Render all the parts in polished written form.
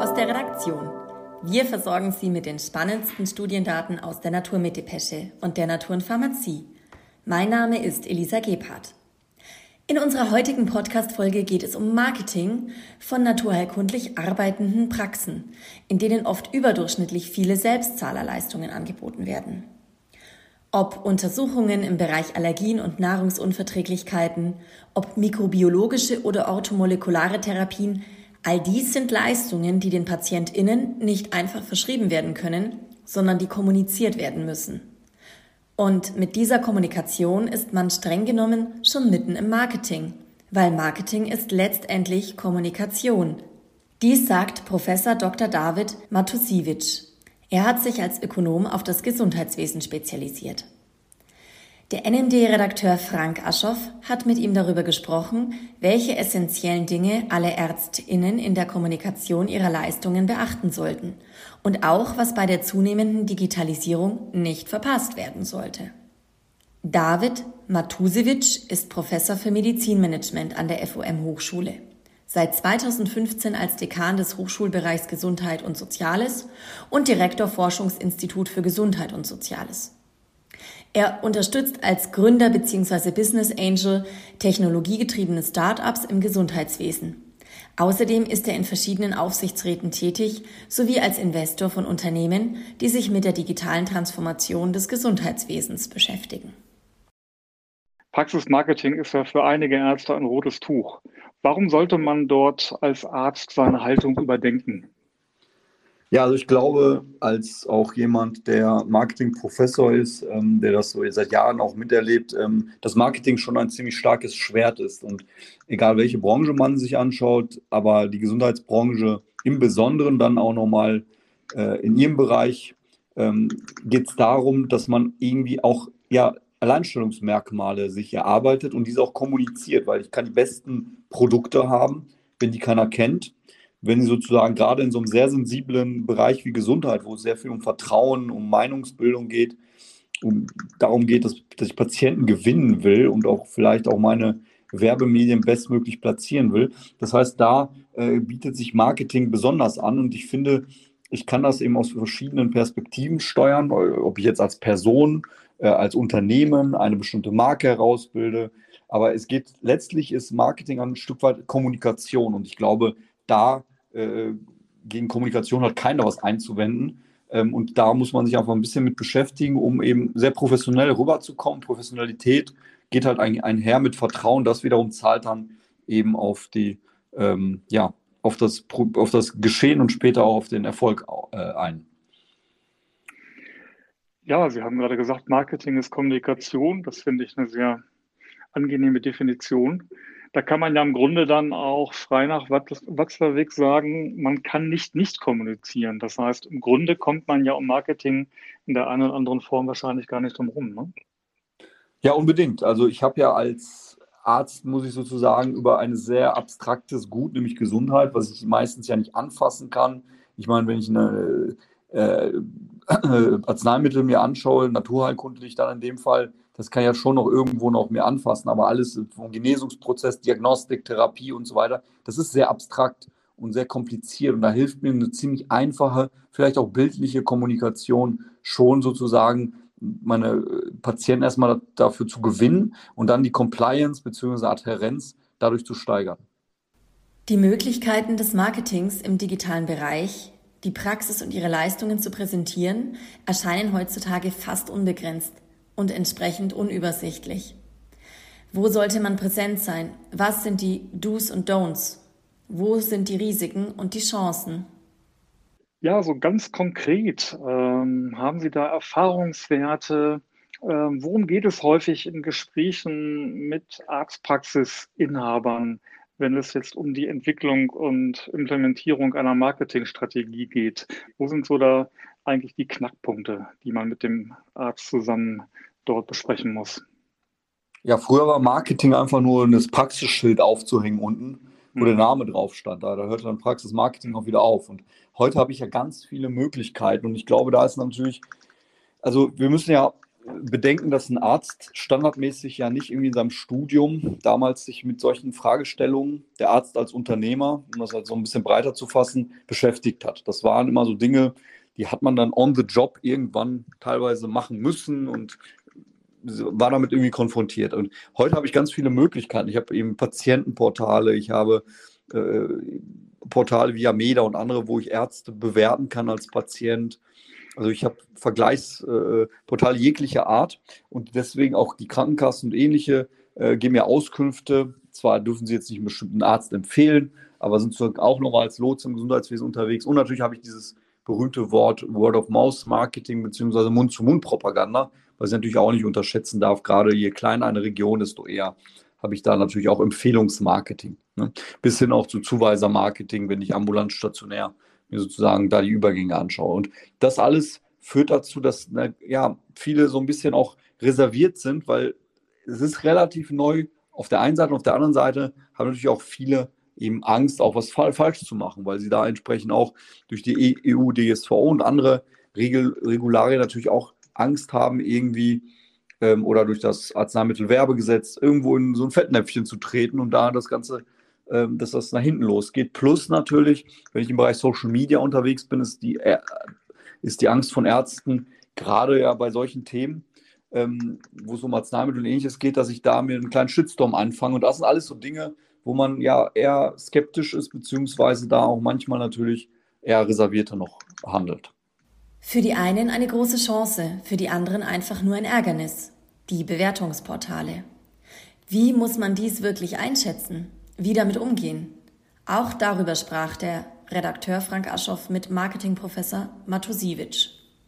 aus der Redaktion. Wir versorgen Sie mit den spannendsten Studiendaten aus der Naturmedepesche und der Natur- und Pharmazie. Mein Name ist Elisa Gebhardt. In unserer heutigen Podcast-Folge geht es um Marketing von naturheilkundlich arbeitenden Praxen, in denen oft überdurchschnittlich viele Selbstzahlerleistungen angeboten werden. Ob Untersuchungen im Bereich Allergien und Nahrungsunverträglichkeiten, ob mikrobiologische oder orthomolekulare Therapien, all dies sind Leistungen, die den PatientInnen nicht einfach verschrieben werden können, sondern die kommuniziert werden müssen. Und mit dieser Kommunikation ist man streng genommen schon mitten im Marketing, weil Marketing ist letztendlich Kommunikation. Dies sagt Professor Dr. David Matusiewicz. Er hat sich als Ökonom auf das Gesundheitswesen spezialisiert. Der NMD-Redakteur Frank Aschoff hat mit ihm darüber gesprochen, welche essentiellen Dinge alle ÄrztInnen in der Kommunikation ihrer Leistungen beachten sollten und auch, was bei der zunehmenden Digitalisierung nicht verpasst werden sollte. David Matusiewicz ist Professor für Medizinmanagement an der FOM-Hochschule. Seit 2015 als Dekan des Hochschulbereichs Gesundheit und Soziales und Direktor Forschungsinstitut für Gesundheit und Soziales. Er unterstützt als Gründer bzw. Business Angel technologiegetriebene Start-ups im Gesundheitswesen. Außerdem ist er in verschiedenen Aufsichtsräten tätig, sowie als Investor von Unternehmen, die sich mit der digitalen Transformation des Gesundheitswesens beschäftigen. Praxismarketing ist ja für einige Ärzte ein rotes Tuch. Warum sollte man dort als Arzt seine Haltung überdenken? Ja, also ich glaube, als auch jemand, der Marketingprofessor ist, der das so seit Jahren auch miterlebt, dass Marketing schon ein ziemlich starkes Schwert ist. Und egal welche Branche man sich anschaut, aber die Gesundheitsbranche im Besonderen dann auch nochmal in ihrem Bereich, geht es darum, dass man irgendwie auch Alleinstellungsmerkmale sich erarbeitet und diese auch kommuniziert, weil ich kann die besten Produkte haben, wenn die keiner kennt. Wenn sie sozusagen gerade in so einem sehr sensiblen Bereich wie Gesundheit, wo es sehr viel um Vertrauen, um Meinungsbildung geht, darum geht, dass ich Patienten gewinnen will und auch vielleicht auch meine Werbemedien bestmöglich platzieren will. Das heißt, da bietet sich Marketing besonders an und ich finde, ich kann das eben aus verschiedenen Perspektiven steuern, ob ich jetzt als Person, als Unternehmen eine bestimmte Marke herausbilde. Aber letztlich ist Marketing ein Stück weit Kommunikation und ich glaube, da gegen Kommunikation hat keiner was einzuwenden. Und da muss man sich einfach ein bisschen mit beschäftigen, um eben sehr professionell rüberzukommen. Professionalität geht halt einher mit Vertrauen. Das wiederum zahlt dann eben auf auf das Geschehen und später auch auf den Erfolg ein. Ja, Sie haben gerade gesagt, Marketing ist Kommunikation. Das finde ich eine sehr angenehme Definition. Da kann man ja im Grunde dann auch frei nach Watzlawick sagen, man kann nicht kommunizieren. Das heißt, im Grunde kommt man ja um Marketing in der einen oder anderen Form wahrscheinlich gar nicht drum rum, ne? Ja, unbedingt. Also ich habe ja als Arzt, muss ich sozusagen, über ein sehr abstraktes Gut, nämlich Gesundheit, was ich meistens ja nicht anfassen kann. Ich meine, wenn ich eine Arzneimittel mir anschaue, naturheilkundlich dann in dem Fall, das kann ja schon noch irgendwo noch mehr anfassen, aber alles vom Genesungsprozess, Diagnostik, Therapie und so weiter, das ist sehr abstrakt und sehr kompliziert und da hilft mir eine ziemlich einfache, vielleicht auch bildliche Kommunikation schon sozusagen, meine Patienten erstmal dafür zu gewinnen und dann die Compliance bzw. Adhärenz dadurch zu steigern. Die Möglichkeiten des Marketings im digitalen Bereich, die Praxis und ihre Leistungen zu präsentieren, erscheinen heutzutage fast unbegrenzt und entsprechend unübersichtlich. Wo sollte man präsent sein? Was sind die Do's und Don'ts? Wo sind die Risiken und die Chancen? Ja, so ganz konkret, haben Sie da Erfahrungswerte? Worum geht es häufig in Gesprächen mit Arztpraxisinhabern, wenn es jetzt um die Entwicklung und Implementierung einer Marketingstrategie geht? Wo sind so da eigentlich die Knackpunkte, die man mit dem Arzt zusammen dort besprechen muss? Ja, früher war Marketing einfach nur das Praxisschild aufzuhängen unten, wo der Mhm. Name drauf stand. Da hörte dann Praxismarketing auch wieder auf. Und heute habe ich ja ganz viele Möglichkeiten. Und ich glaube, da ist natürlich, also wir müssen ja bedenken, dass ein Arzt standardmäßig ja nicht irgendwie in seinem Studium damals sich mit solchen Fragestellungen, der Arzt als Unternehmer, um das halt so ein bisschen breiter zu fassen, beschäftigt hat. Das waren immer so Dinge, die hat man dann on the job irgendwann teilweise machen müssen und war damit irgendwie konfrontiert. Und heute habe ich ganz viele Möglichkeiten. Ich habe eben Patientenportale, ich habe Portale wie Yameda und andere, wo ich Ärzte bewerten kann als Patient. Also ich habe Vergleichsportale jeglicher Art und deswegen auch die Krankenkassen und ähnliche geben mir Auskünfte. Zwar dürfen sie jetzt nicht einen bestimmten Arzt empfehlen, aber sind auch noch als Lotse im Gesundheitswesen unterwegs. Und natürlich habe ich dieses berühmte Wort Word-of-Mouth-Marketing bzw. Mund-zu-Mund-Propaganda, was ich natürlich auch nicht unterschätzen darf. Gerade je kleiner eine Region, desto eher habe ich da natürlich auch Empfehlungsmarketing. Ne? Bis hin auch zu Zuweisermarketing, wenn ich ambulant stationär mir sozusagen da die Übergänge anschaue. Und das alles führt dazu, dass viele so ein bisschen auch reserviert sind, weil es ist relativ neu auf der einen Seite und auf der anderen Seite haben natürlich auch viele eben Angst, auch was falsch zu machen, weil sie da entsprechend auch durch die EU-DSVO und andere Regularien natürlich auch Angst haben, irgendwie oder durch das Arzneimittelwerbegesetz irgendwo in so ein Fettnäpfchen zu treten und da das Ganze, dass das nach hinten losgeht. Plus natürlich, wenn ich im Bereich Social Media unterwegs bin, ist die Angst von Ärzten, gerade ja bei solchen Themen, wo es um Arzneimittel und Ähnliches geht, dass ich da mir einen kleinen Shitstorm anfange. Und das sind alles so Dinge, wo man ja eher skeptisch ist, beziehungsweise da auch manchmal natürlich eher reservierter noch handelt. Für die einen eine große Chance, für die anderen einfach nur ein Ärgernis. Die Bewertungsportale. Wie muss man dies wirklich einschätzen? Wie damit umgehen? Auch darüber sprach der Redakteur Frank Aschoff mit Marketingprofessor Matusiewicz.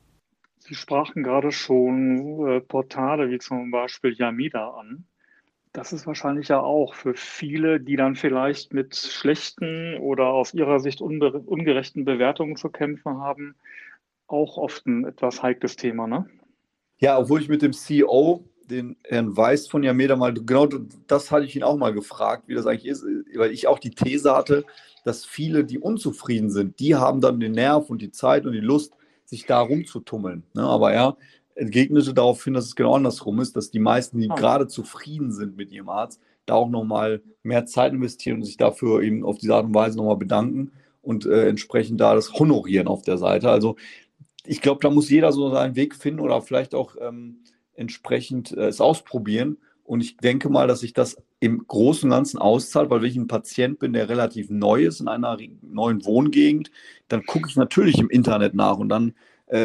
Sie sprachen gerade schon Portale wie zum Beispiel Yameda an. Das ist wahrscheinlich ja auch für viele, die dann vielleicht mit schlechten oder aus ihrer Sicht ungerechten Bewertungen zu kämpfen haben, auch oft ein etwas heikles Thema, ne? Ja, obwohl ich mit dem CEO, den Herrn Weiß von Yameda, mal genau das hatte ich ihn auch mal gefragt, wie das eigentlich ist, weil ich auch die These hatte, dass viele, die unzufrieden sind, die haben dann den Nerv und die Zeit und die Lust, sich da rumzutummeln. Ne? Aber er entgegnete daraufhin, dass es genau andersrum ist, dass die meisten, die gerade zufrieden sind mit ihrem Arzt, da auch nochmal mehr Zeit investieren und sich dafür eben auf diese Art und Weise nochmal bedanken und entsprechend da das honorieren auf der Seite. Also ich glaube, da muss jeder so seinen Weg finden oder vielleicht auch entsprechend es ausprobieren. Und ich denke mal, dass sich das im Großen und Ganzen auszahlt, weil wenn ich ein Patient bin, der relativ neu ist in einer neuen Wohngegend, dann gucke ich natürlich im Internet nach und dann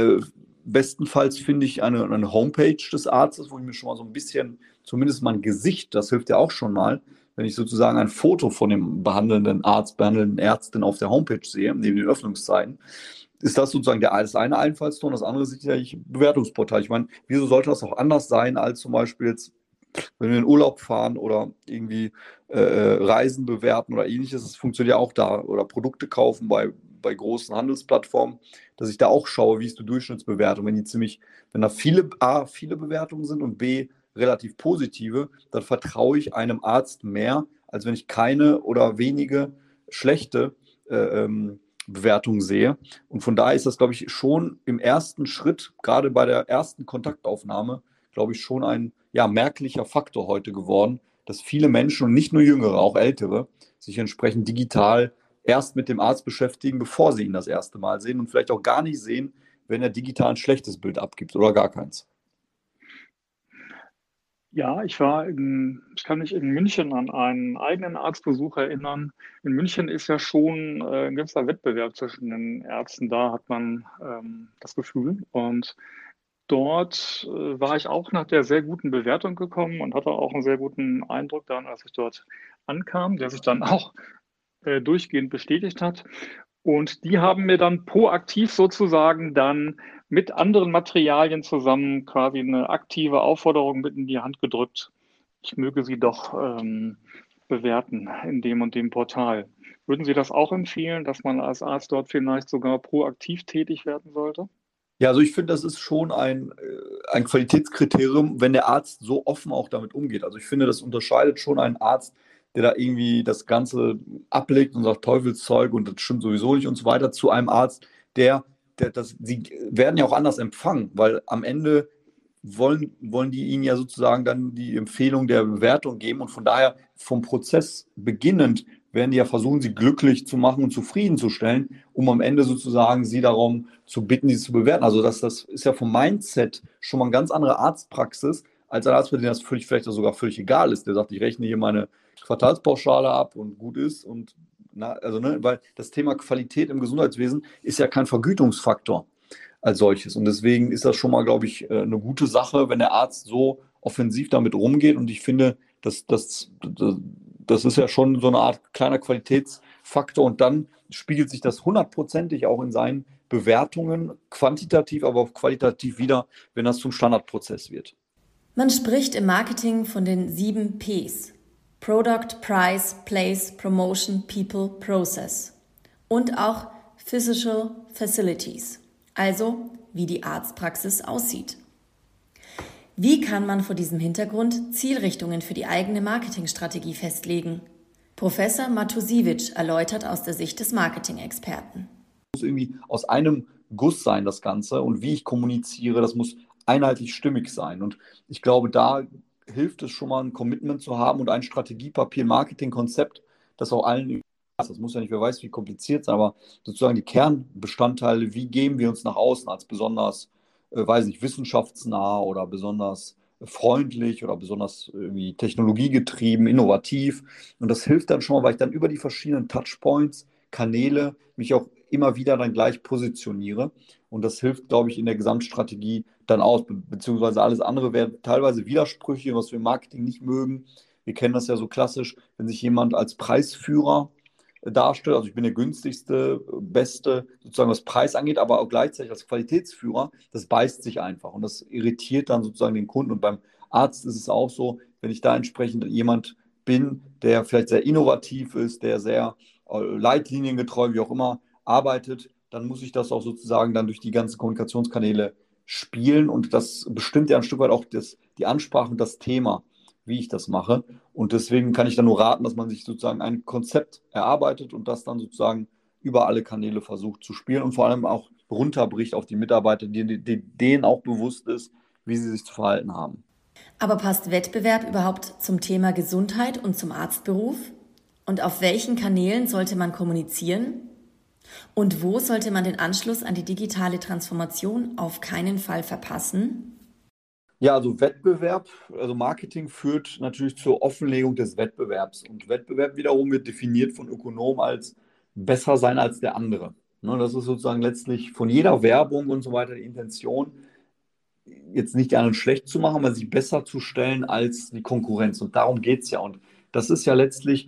bestenfalls finde ich eine Homepage des Arztes, wo ich mir schon mal so ein bisschen, zumindest mein Gesicht, das hilft ja auch schon mal, wenn ich sozusagen ein Foto von dem behandelnden Arzt, behandelnden Ärztin auf der Homepage sehe, neben den Öffnungszeiten, ist das sozusagen das eine Einfallstor und das andere ist sicherlich Bewertungsportal. Ich meine, wieso sollte das auch anders sein, als zum Beispiel jetzt, wenn wir in Urlaub fahren oder irgendwie Reisen bewerten oder ähnliches, das funktioniert ja auch da. Oder Produkte kaufen bei großen Handelsplattformen, dass ich da auch schaue, wie ist die Durchschnittsbewertung. Wenn da viele Bewertungen sind und B, relativ positive, dann vertraue ich einem Arzt mehr, als wenn ich keine oder wenige schlechte Bewertungen sehe. Und von daher ist das, glaube ich, schon im ersten Schritt, gerade bei der ersten Kontaktaufnahme, glaube ich, schon ein merklicher Faktor heute geworden, dass viele Menschen und nicht nur Jüngere, auch Ältere, sich entsprechend digital erst mit dem Arzt beschäftigen, bevor sie ihn das erste Mal sehen und vielleicht auch gar nicht sehen, wenn er digital ein schlechtes Bild abgibt oder gar keins. Ja, ich kann mich in München an einen eigenen Arztbesuch erinnern. In München ist ja schon ein gewisser Wettbewerb zwischen den Ärzten da, hat man das Gefühl. Und dort war ich auch nach der sehr guten Bewertung gekommen und hatte auch einen sehr guten Eindruck dann, als ich dort ankam, der sich dann auch durchgehend bestätigt hat. Und die haben mir dann proaktiv sozusagen dann mit anderen Materialien zusammen quasi eine aktive Aufforderung mit in die Hand gedrückt. Ich möge sie doch bewerten in dem und dem Portal. Würden Sie das auch empfehlen, dass man als Arzt dort vielleicht sogar proaktiv tätig werden sollte? Ja, also ich finde, das ist schon ein Qualitätskriterium, wenn der Arzt so offen auch damit umgeht. Also ich finde, das unterscheidet schon einen Arzt, der da irgendwie das Ganze ablegt und sagt Teufelszeug und das stimmt sowieso nicht und so weiter, sie werden ja auch anders empfangen, weil am Ende wollen die Ihnen ja sozusagen dann die Empfehlung der Bewertung geben und von daher vom Prozess beginnend werden die ja versuchen, Sie glücklich zu machen und zufriedenzustellen, um am Ende sozusagen Sie darum zu bitten, Sie zu bewerten. Also das ist ja vom Mindset schon mal eine ganz andere Arztpraxis, als ein Arzt, für den das vielleicht sogar völlig egal ist. Der sagt, ich rechne hier meine Quartalspauschale ab und gut ist. Und weil das Thema Qualität im Gesundheitswesen ist ja kein Vergütungsfaktor als solches. Und deswegen ist das schon mal, glaube ich, eine gute Sache, wenn der Arzt so offensiv damit rumgeht. Und ich finde, das ist ja schon so eine Art kleiner Qualitätsfaktor. Und dann spiegelt sich das hundertprozentig auch in seinen Bewertungen, quantitativ, aber auch qualitativ wieder, wenn das zum Standardprozess wird. Man spricht im Marketing von den 7 Ps. Product, Price, Place, Promotion, People, Process. Und auch Physical Facilities. Also, wie die Arztpraxis aussieht. Wie kann man vor diesem Hintergrund Zielrichtungen für die eigene Marketingstrategie festlegen? Professor Matusiewicz erläutert aus der Sicht des Marketing-Experten. Es muss irgendwie aus einem Guss sein, das Ganze. Und wie ich kommuniziere, das muss einheitlich stimmig sein. Und ich glaube, da hilft es schon mal, ein Commitment zu haben und ein Strategiepapier, ein Marketingkonzept, das auch allen. Das muss ja nicht, wer weiß, wie kompliziert sein, aber sozusagen die Kernbestandteile, wie geben wir uns nach außen als besonders, weiß nicht, wissenschaftsnah oder besonders freundlich oder besonders irgendwie technologiegetrieben, innovativ. Und das hilft dann schon mal, weil ich dann über die verschiedenen Touchpoints, Kanäle mich auch immer wieder dann gleich positioniere. Und das hilft, glaube ich, in der Gesamtstrategie dann aus, beziehungsweise alles andere wäre teilweise Widersprüche, was wir im Marketing nicht mögen. Wir kennen das ja so klassisch, wenn sich jemand als Preisführer darstellt. Also ich bin der günstigste, beste, sozusagen was Preis angeht, aber auch gleichzeitig als Qualitätsführer, das beißt sich einfach und das irritiert dann sozusagen den Kunden. Und beim Arzt ist es auch so, wenn ich da entsprechend jemand bin, der vielleicht sehr innovativ ist, der sehr leitliniengetreu, wie auch immer, arbeitet, dann muss ich das auch sozusagen dann durch die ganzen Kommunikationskanäle spielen und das bestimmt ja ein Stück weit auch die Ansprache und das Thema, wie ich das mache. Und deswegen kann ich dann nur raten, dass man sich sozusagen ein Konzept erarbeitet und das dann sozusagen über alle Kanäle versucht zu spielen und vor allem auch runterbricht auf die Mitarbeiter, denen auch bewusst ist, wie sie sich zu verhalten haben. Aber passt Wettbewerb überhaupt zum Thema Gesundheit und zum Arztberuf? Und auf welchen Kanälen sollte man kommunizieren? Und wo sollte man den Anschluss an die digitale Transformation auf keinen Fall verpassen? Ja, also Wettbewerb, also Marketing führt natürlich zur Offenlegung des Wettbewerbs. Und Wettbewerb wiederum wird definiert von Ökonomen als besser sein als der andere. Ne, das ist sozusagen letztlich von jeder Werbung und so weiter die Intention, jetzt nicht einen schlecht zu machen, aber sich besser zu stellen als die Konkurrenz. Und darum geht es ja. Und das ist ja letztlich,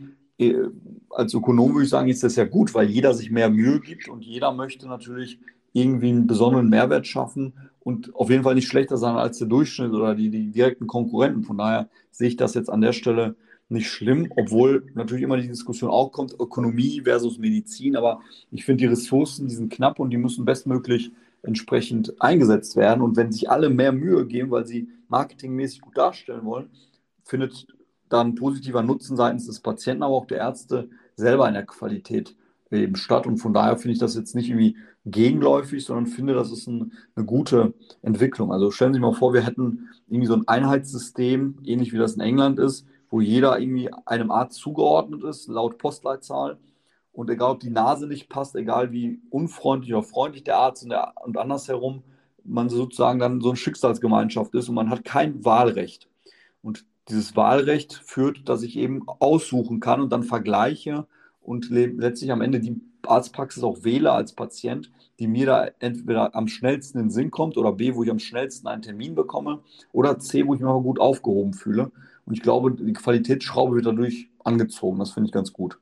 als Ökonom würde ich sagen, ist das ja gut, weil jeder sich mehr Mühe gibt und jeder möchte natürlich irgendwie einen besonderen Mehrwert schaffen und auf jeden Fall nicht schlechter sein als der Durchschnitt oder die direkten Konkurrenten. Von daher sehe ich das jetzt an der Stelle nicht schlimm, obwohl natürlich immer die Diskussion auch kommt, Ökonomie versus Medizin. Aber ich finde, die Ressourcen, die sind knapp und die müssen bestmöglich entsprechend eingesetzt werden. Und wenn sich alle mehr Mühe geben, weil sie marketingmäßig gut darstellen wollen, findet dann positiver Nutzen seitens des Patienten, aber auch der Ärzte selber in der Qualität eben statt. Und von daher finde ich das jetzt nicht irgendwie gegenläufig, sondern finde, das ist eine gute Entwicklung. Also stellen Sie sich mal vor, wir hätten irgendwie so ein Einheitssystem, ähnlich wie das in England ist, wo jeder irgendwie einem Arzt zugeordnet ist, laut Postleitzahl. Und egal, ob die Nase nicht passt, egal wie unfreundlich oder freundlich der Arzt und andersherum, man sozusagen dann so eine Schicksalsgemeinschaft ist und man hat kein Wahlrecht. Und dieses Wahlrecht führt, dass ich eben aussuchen kann und dann vergleiche und letztlich am Ende die Arztpraxis auch wähle als Patient, die mir da entweder am schnellsten in den Sinn kommt oder B, wo ich am schnellsten einen Termin bekomme oder C, wo ich mich aber gut aufgehoben fühle. Und ich glaube, die Qualitätsschraube wird dadurch angezogen. Das finde ich ganz gut.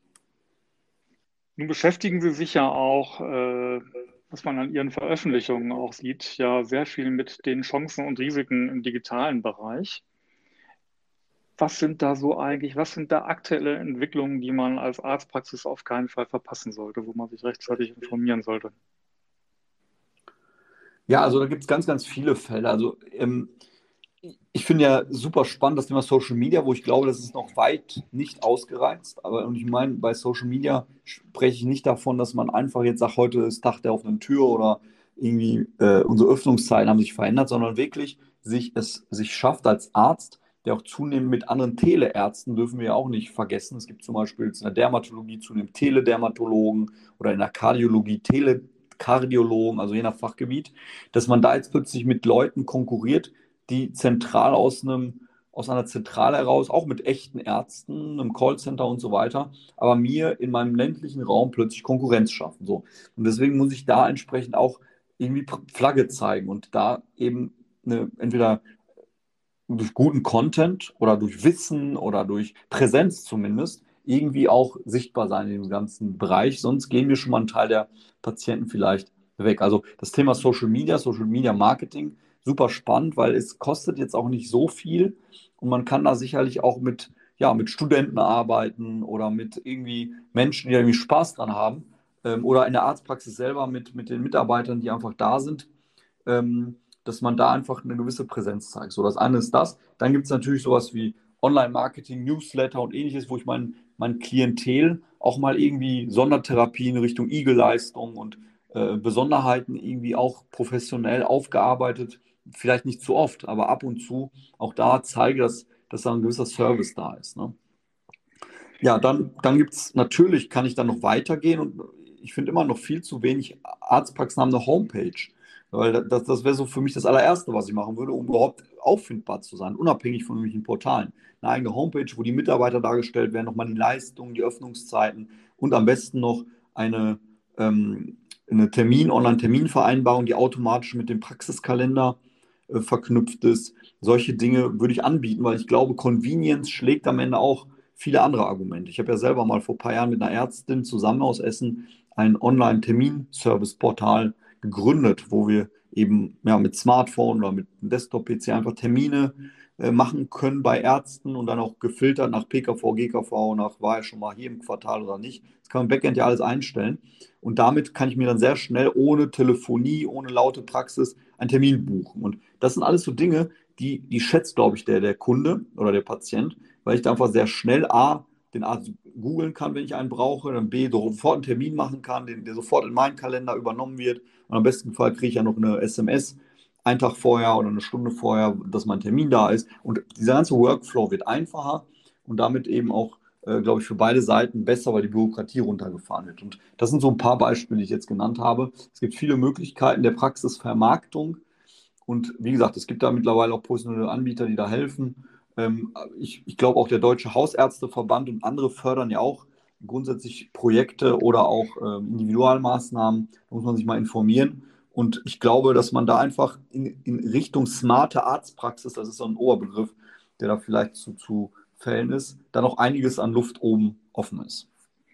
Nun beschäftigen Sie sich ja auch, was man an Ihren Veröffentlichungen auch sieht, ja sehr viel mit den Chancen und Risiken im digitalen Bereich. Was sind da so eigentlich, was sind da aktuelle Entwicklungen, die man als Arztpraxis auf keinen Fall verpassen sollte, wo man sich rechtzeitig informieren sollte? Ja, also da gibt es ganz, ganz viele Fälle. Also ich finde ja super spannend das Thema Social Media, wo ich glaube, das ist noch weit nicht ausgereizt. Aber und ich meine, bei Social Media spreche ich nicht davon, dass man einfach jetzt sagt, heute ist Tag der offenen Tür oder irgendwie unsere Öffnungszeiten haben sich verändert, sondern wirklich sich schafft als Arzt, der auch zunehmend mit anderen Teleärzten, dürfen wir ja auch nicht vergessen. Es gibt zum Beispiel jetzt in der Dermatologie zunehmend Teledermatologen oder in der Kardiologie Telekardiologen, also je nach Fachgebiet, dass man da jetzt plötzlich mit Leuten konkurriert, die zentral aus einer Zentrale heraus, auch mit echten Ärzten, einem Callcenter und so weiter, aber mir in meinem ländlichen Raum plötzlich Konkurrenz schaffen. So. Und deswegen muss ich da entsprechend auch irgendwie Flagge zeigen und da eben entweder durch guten Content oder durch Wissen oder durch Präsenz zumindest irgendwie auch sichtbar sein in dem ganzen Bereich. Sonst gehen wir schon mal einen Teil der Patienten vielleicht weg. Also das Thema Social Media Marketing, super spannend, weil es kostet jetzt auch nicht so viel und man kann da sicherlich auch mit Studenten arbeiten oder mit irgendwie Menschen, die da irgendwie Spaß dran haben, oder in der Arztpraxis selber mit den Mitarbeitern, die einfach da sind. Dass man da einfach eine gewisse Präsenz zeigt. So, das eine ist das. Dann gibt es natürlich sowas wie Online-Marketing, Newsletter und ähnliches, wo ich mein Klientel auch mal irgendwie Sondertherapien Richtung Igelleistung und Besonderheiten irgendwie auch professionell aufgearbeitet. Vielleicht nicht zu oft, aber ab und zu auch da zeige, dass da ein gewisser Service da ist. Ne? Ja, dann gibt es natürlich, kann ich dann noch weitergehen und ich finde immer noch viel zu wenig Arztpraxen haben eine Homepage. Weil das wäre so für mich das allererste, was ich machen würde, um überhaupt auffindbar zu sein, unabhängig von irgendwelchen Portalen. Eine eigene Homepage, wo die Mitarbeiter dargestellt werden, nochmal die Leistungen, die Öffnungszeiten und am besten noch ähm, eine Online-Terminvereinbarung, die automatisch mit dem Praxiskalender verknüpft ist. Solche Dinge würde ich anbieten, weil ich glaube, Convenience schlägt am Ende auch viele andere Argumente. Ich habe ja selber mal vor ein paar Jahren mit einer Ärztin zusammen aus Essen ein Online-Termin-Service-Portal gegründet, wo wir eben mit Smartphone oder mit einem Desktop-PC einfach Termine machen können bei Ärzten und dann auch gefiltert nach PKV, GKV, war er schon mal hier im Quartal oder nicht. Das kann man im Backend ja alles einstellen. Und damit kann ich mir dann sehr schnell ohne Telefonie, ohne laute Praxis einen Termin buchen. Und das sind alles so Dinge, die schätzt, glaube ich, der Kunde oder der Patient, weil ich da einfach sehr schnell den Arzt googeln kann, wenn ich einen brauche, dann B, sofort einen Termin machen kann, der sofort in meinen Kalender übernommen wird. Und am besten Fall kriege ich ja noch eine SMS einen Tag vorher oder eine Stunde vorher, dass mein Termin da ist. Und dieser ganze Workflow wird einfacher und damit eben auch, glaube ich, für beide Seiten besser, weil die Bürokratie runtergefahren wird. Und das sind so ein paar Beispiele, die ich jetzt genannt habe. Es gibt viele Möglichkeiten der Praxisvermarktung. Und wie gesagt, es gibt da mittlerweile auch professionelle Anbieter, die da helfen. Ich glaube auch der Deutsche Hausärzteverband und andere fördern ja auch grundsätzlich Projekte oder auch Individualmaßnahmen. Da muss man sich mal informieren. Und ich glaube, dass man da einfach in Richtung smarte Arztpraxis, das ist so ein Oberbegriff, der da vielleicht zu Fällen ist, da noch einiges an Luft oben offen ist.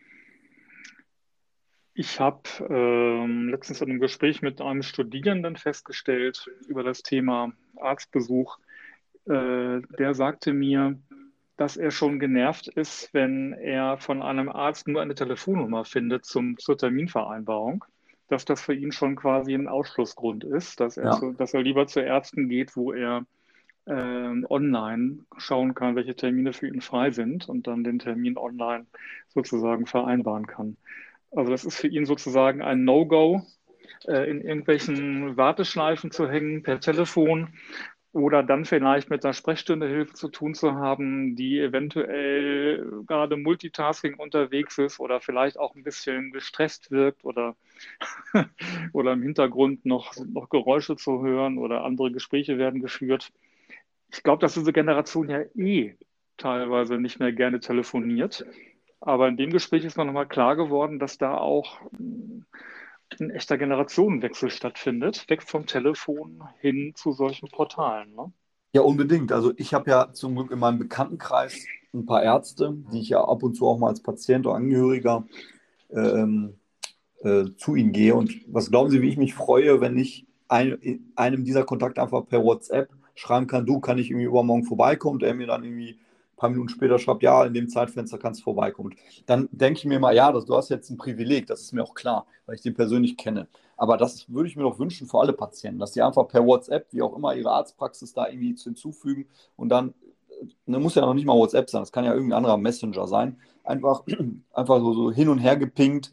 Ich habe letztens in einem Gespräch mit einem Studierenden festgestellt über das Thema Arztbesuch. Der sagte mir, dass er schon genervt ist, wenn er von einem Arzt nur eine Telefonnummer findet zur Terminvereinbarung, dass das für ihn schon quasi ein Ausschlussgrund ist, Ja, dass er lieber zu Ärzten geht, wo er online schauen kann, welche Termine für ihn frei sind und dann den Termin online sozusagen vereinbaren kann. Also das ist für ihn sozusagen ein No-Go, in irgendwelchen Warteschleifen zu hängen per Telefon oder dann vielleicht mit einer Sprechstundehilfe zu tun zu haben, die eventuell gerade Multitasking unterwegs ist oder vielleicht auch ein bisschen gestresst wirkt oder im Hintergrund noch Geräusche zu hören oder andere Gespräche werden geführt. Ich glaube, dass diese Generation ja teilweise nicht mehr gerne telefoniert. Aber in dem Gespräch ist mir nochmal klar geworden, dass da auch ein echter Generationenwechsel stattfindet, weg vom Telefon hin zu solchen Portalen. Ne? ja, unbedingt. Also ich habe ja zum Glück in meinem Bekanntenkreis ein paar Ärzte, die ich ja ab und zu auch mal als Patient oder Angehöriger ähm, zu ihnen gehe. Und was glauben Sie, wie ich mich freue, wenn ich einem dieser Kontakte einfach per WhatsApp schreiben kann, du, kann ich irgendwie übermorgen vorbeikommen? Und er mir dann irgendwie ein paar Minuten später schreibt, ja, in dem Zeitfenster kannst du vorbeikommen. Dann denke ich mir mal, ja, du hast jetzt ein Privileg, das ist mir auch klar, weil ich den persönlich kenne. Aber das würde ich mir doch wünschen für alle Patienten, dass sie einfach per WhatsApp, wie auch immer, ihre Arztpraxis da irgendwie hinzufügen und dann, muss ja noch nicht mal WhatsApp sein, das kann ja irgendein anderer Messenger sein, einfach so hin und her gepinkt,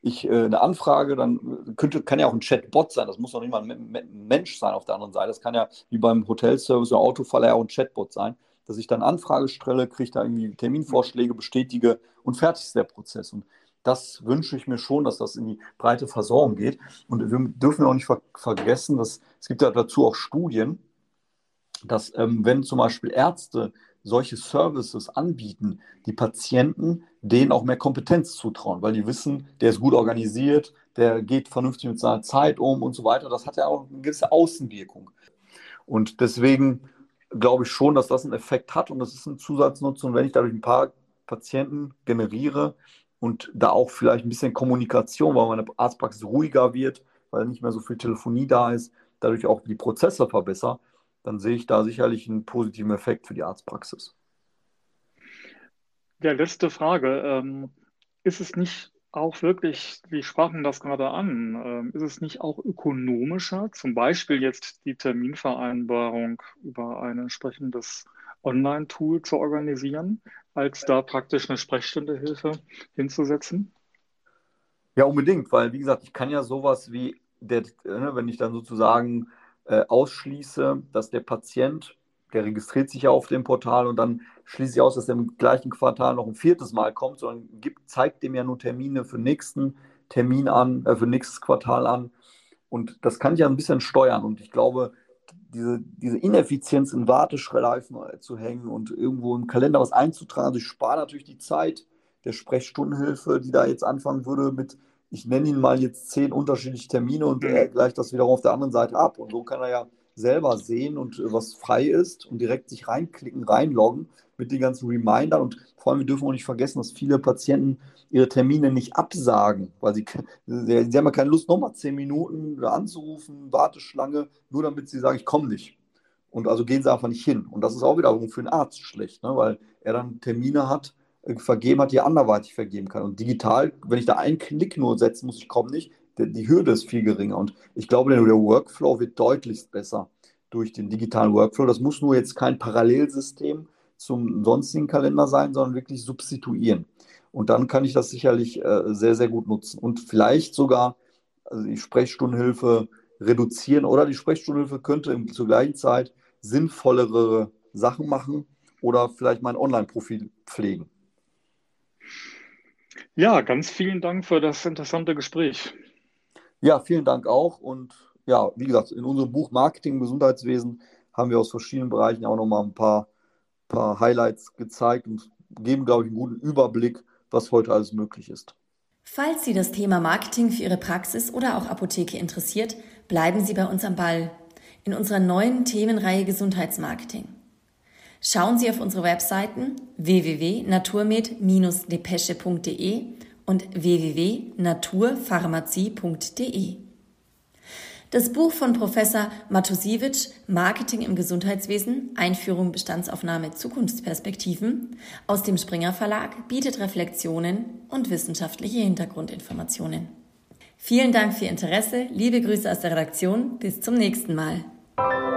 eine Anfrage, dann kann ja auch ein Chatbot sein, das muss noch nicht mal ein Mensch sein auf der anderen Seite. Das kann ja wie beim Hotelservice oder Autofaller ja auch ein Chatbot sein, dass ich dann Anfrage stelle, kriege da irgendwie Terminvorschläge, bestätige und fertig ist der Prozess. Und das wünsche ich mir schon, dass das in die breite Versorgung geht. Und wir dürfen auch nicht vergessen, dass es gibt ja dazu auch Studien, dass wenn zum Beispiel Ärzte solche Services anbieten, die Patienten denen auch mehr Kompetenz zutrauen, weil die wissen, der ist gut organisiert, der geht vernünftig mit seiner Zeit um und so weiter. Das hat ja auch eine gewisse Außenwirkung. Und deswegen glaube ich schon, dass das einen Effekt hat und das ist ein Zusatznutzen. Wenn ich dadurch ein paar Patienten generiere und da auch vielleicht ein bisschen Kommunikation, weil meine Arztpraxis ruhiger wird, weil nicht mehr so viel Telefonie da ist, dadurch auch die Prozesse verbessere, dann sehe ich da sicherlich einen positiven Effekt für die Arztpraxis. Ja, letzte Frage. Ist es nicht auch wirklich, Sie sprachen das gerade an, ist es nicht auch ökonomischer, zum Beispiel jetzt die Terminvereinbarung über ein entsprechendes Online-Tool zu organisieren, als da praktisch eine Sprechstundehilfe hinzusetzen? Ja, unbedingt, weil wie gesagt, ich kann ja sowas wie, wenn ich dann sozusagen ausschließe, dass der Patient, der registriert sich ja auf dem Portal und dann schließe ich aus, dass er im gleichen Quartal noch ein viertes Mal kommt, sondern zeigt dem ja nur Termine für nächsten Termin an, für nächstes Quartal an. Und das kann ich ja ein bisschen steuern. Und ich glaube, diese Ineffizienz in Warteschleifen zu hängen und irgendwo im Kalender was einzutragen, also ich spare natürlich die Zeit der Sprechstundenhilfe, die da jetzt anfangen würde mit, ich nenne ihn mal jetzt 10 unterschiedliche Termine und er gleicht das wiederum auf der anderen Seite ab. Und so kann er ja selber sehen und was frei ist und direkt sich reinklicken, reinloggen mit den ganzen Remindern. Und vor allem, wir dürfen auch nicht vergessen, dass viele Patienten ihre Termine nicht absagen, weil sie haben ja keine Lust, nochmal 10 Minuten anzurufen, Warteschlange, nur damit sie sagen, ich komme nicht. Und also gehen sie einfach nicht hin. Und das ist auch wiederum für den Arzt schlecht, ne? Weil er dann Termine hat, vergeben hat, die er anderweitig vergeben kann. Und digital, wenn ich da einen Klick nur setzen muss, ich komme nicht, die Hürde ist viel geringer. Und ich glaube, der Workflow wird deutlichst besser durch den digitalen Workflow. Das muss nur jetzt kein Parallelsystem zum sonstigen Kalender sein, sondern wirklich substituieren. Und dann kann ich das sicherlich sehr, sehr gut nutzen. Und vielleicht sogar die Sprechstundenhilfe reduzieren oder die Sprechstundenhilfe könnte zur gleichen Zeit sinnvollere Sachen machen oder vielleicht mein Online-Profil pflegen. Ja, ganz vielen Dank für das interessante Gespräch. Ja, vielen Dank auch. Und ja, wie gesagt, in unserem Buch Marketing im Gesundheitswesen haben wir aus verschiedenen Bereichen auch nochmal ein paar Highlights gezeigt und geben, glaube ich, einen guten Überblick, was heute alles möglich ist. Falls Sie das Thema Marketing für Ihre Praxis oder auch Apotheke interessiert, bleiben Sie bei uns am Ball in unserer neuen Themenreihe Gesundheitsmarketing. Schauen Sie auf unsere Webseiten www.naturmed-depesche.de und www.naturpharmazie.de. Das Buch von Professor Matusiewicz, Marketing im Gesundheitswesen, Einführung, Bestandsaufnahme, Zukunftsperspektiven aus dem Springer Verlag bietet Reflexionen und wissenschaftliche Hintergrundinformationen. Vielen Dank für Ihr Interesse, liebe Grüße aus der Redaktion, bis zum nächsten Mal.